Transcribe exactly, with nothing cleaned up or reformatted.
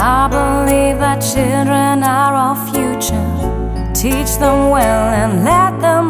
I believe that children are our future. Teach them well and let them